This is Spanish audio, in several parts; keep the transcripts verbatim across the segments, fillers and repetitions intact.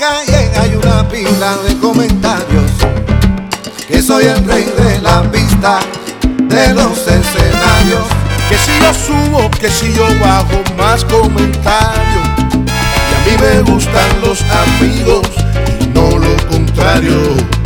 calle hay una pila de comentarios, que soy el rey de la pista, de los escenarios. Que si yo subo, que si yo bajo, más comentarios. Y a mí me gustan los amigos y no lo contrario.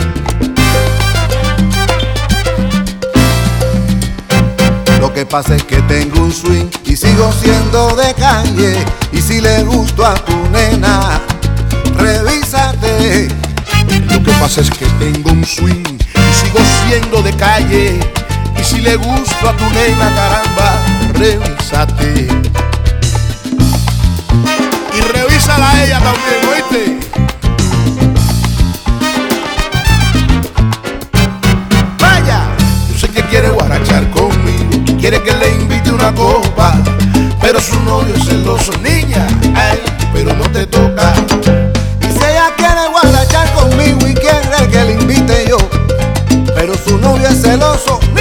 Lo que pasa es que tengo un swing y sigo siendo de calle. Y si le gusto a tu nena, revísate. Lo que pasa es que tengo un swing y sigo siendo de calle. Y si le gusto a tu nena, caramba, revísate. Y revísala a ella también, ¿oíste? Vaya, yo sé que quiere guarachar conmigo, quiere que le invite una copa, pero su novio es celoso, niña, ay, pero no te toca. Y si ella quiere guarachar conmigo y quiere que le invite yo, pero su novio es celoso,